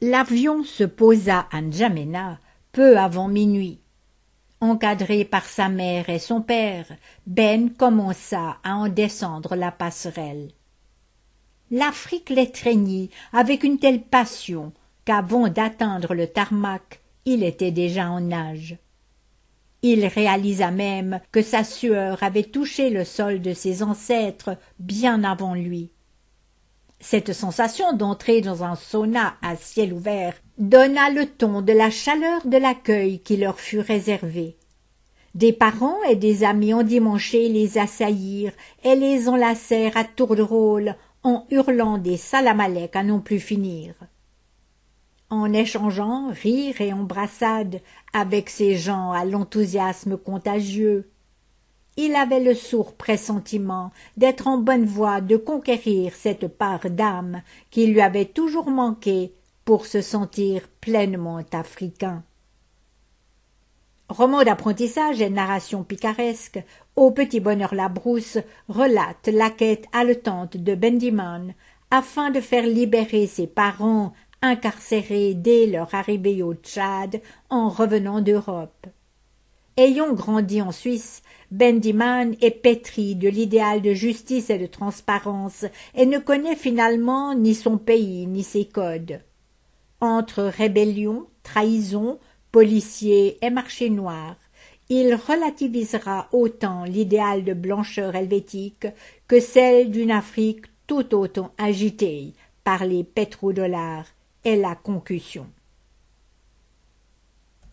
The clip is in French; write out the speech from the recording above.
L'avion se posa à N'Djamena peu avant minuit. Encadré par sa mère et son père, Ben commença à en descendre la passerelle. L'Afrique l'étreignit avec une telle passion qu'avant d'atteindre le tarmac, il était déjà en nage. Il réalisa même que sa sueur avait touché le sol de ses ancêtres bien avant lui. Cette sensation d'entrer dans un sauna à ciel ouvert donna le ton de la chaleur de l'accueil qui leur fut réservé. Des parents et des amis endimanchés les assaillirent et les enlacèrent à tour de rôle en hurlant des salam alek à n'en plus finir. En échangeant rires et embrassades avec ces gens à l'enthousiasme contagieux, il avait le sourd pressentiment d'être en bonne voie de conquérir cette part d'âme qui lui avait toujours manqué pour se sentir pleinement africain. Roman d'apprentissage et narration picaresque, Au petit bonheur Labrousse relate la quête haletante de Bendiman afin de faire libérer ses parents incarcérés dès leur arrivée au Tchad en revenant d'Europe. Ayant grandi en Suisse, Bendiman est pétri de l'idéal de justice et de transparence et ne connaît finalement ni son pays ni ses codes. Entre rébellion, trahison, policiers et marché noir, il relativisera autant l'idéal de blancheur helvétique que celle d'une Afrique tout autant agitée par les pétrodollars et la concussion.